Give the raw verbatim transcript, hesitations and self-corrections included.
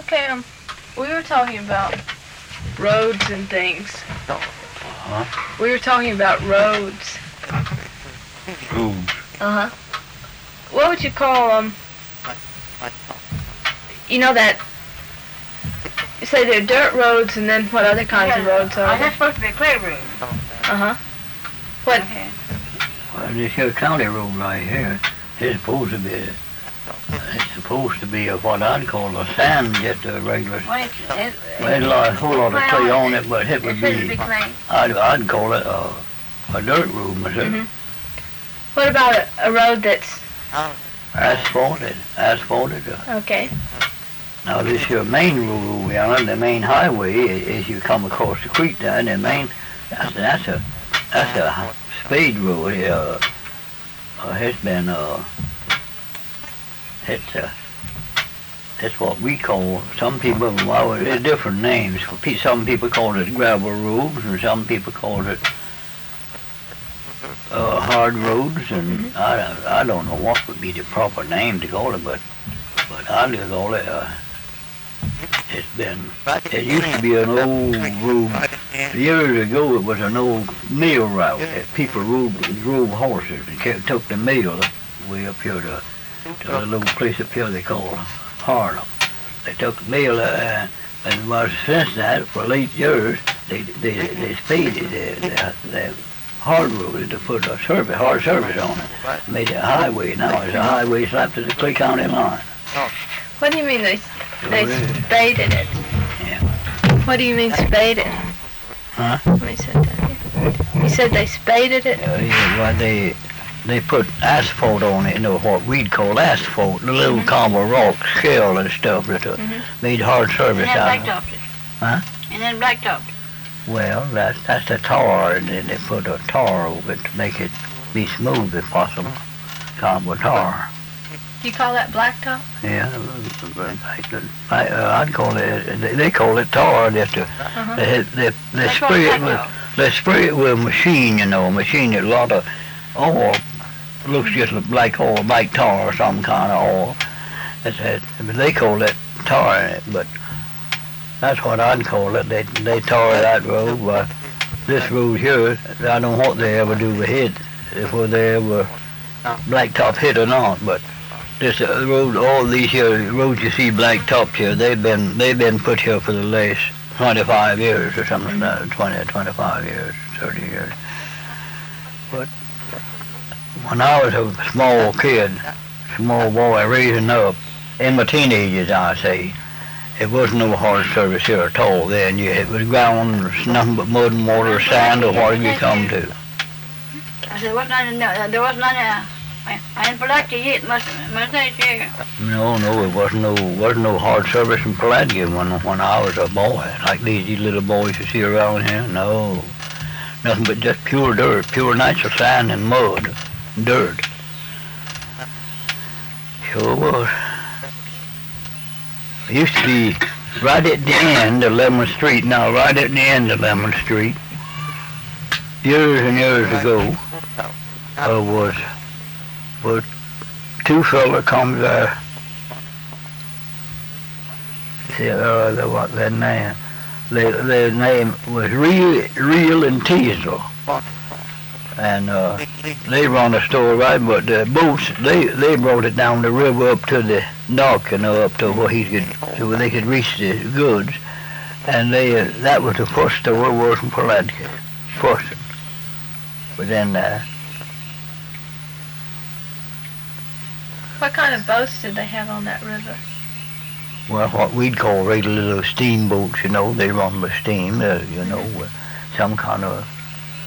Okay, um, we were talking about roads and things. Huh? We were talking about roads. Roads. Uh-huh. What would you call, um, you know that, you say they're dirt roads, and then what other kinds Yeah, of roads are oh, there? that's supposed to be clay road. Uh-huh. What? Okay. Well, this here county road right here, it's supposed to be, it's supposed to be a, what I'd call a sand, just a regular, Well, it's, it's, well, there's a lot, a whole lot of clay on it, but it would It's supposed to be, be clay. I'd, I'd call it a, a dirt road myself. Mhm. What about a, a road that's, Asphalted, asphalted. uh, okay. Now this here main road over yonder, the main highway, a- as you come across the creek down, the main, that's, that's a, that's a spade road here. Uh, uh, it's been, uh, it's, uh, it's what we call, some people, well, there's different names. Pe- Some people call it gravel roads, and some people call it, uh, hard roads, and I, don't- I don't know what would be the proper name to call it, but, but I just call it, uh, it's been, it used to be an old road. Years ago, it was an old mill route that people rode, drove horses and kept, took the mill way up here to, to a little place up here they call Harlem. They took the mill, uh, and was since that, for late years, they, they, they spaded the, the, the hard road to put a service, hard service on it. Made it a highway. Now it's a highway slapped to the Clay County line. What do you mean they, they spaded it? Yeah. What do you mean spaded? Huh? Let me say that. You said they spaded it? Uh, yeah, well, they they put asphalt on it, you know, what we'd call asphalt, the little combo rock, shell and stuff that uh, Mhm. made hard And service then out of it. blacktopped it. Huh? And then blacktopped. Well, that's, that's the tar, and then they put a tar over it to make it be smooth if possible. Combo tar. You call that blacktop? Yeah, I, uh, I'd call it, they, they call it tar, just to, Uh-huh. they, they, they They call spray it it with, blacktop. they spray it with a machine, you know, a machine that a lot of oil, looks just like oil, like tar or some kind of oil. It's it, they call it tar in it, but that's what I'd call it. They, they tar that road, but this road here, I don't know what they ever do with it, if they ever blacktop hit or not, but this uh, road, all these here roads you see blacktopped here, they've been they've been put here for the last twenty-five years or something like that, twenty or twenty-five years, thirty years. But when I was a small kid, small boy raising up, in my teenagers I say, it wasn't no hard service here at all then. You, it was ground, nothing but mud and water, sand, or whatever you come to. I said, there wasn't any, no, there wasn't any, uh, I I didn't Pulaski yet, must, must say here. No, no, it wasn't no wasn't no hard service in Pulaski when when I was a boy, like these, these little boys you see around here. No, nothing but just pure dirt, pure natural sand and mud, dirt. Sure was. It used to be right at the end of Lemon Street. Now, right at the end of Lemon Street, years and years ago, uh, was was two fella come there. See, uh, the, what their name? Their, their name was Real, Real and Teasel. And uh, they run a store right, but the boats, they, they brought it down the river up to the dock, you know, up to where he could, to where they could reach the goods. And they, uh, that was the first store was in Pulaski. First. But then, uh, What kind of boats did they have on that river? well, what we'd call regular little steamboats, you know, they run with steam, uh, you know, uh, some kind of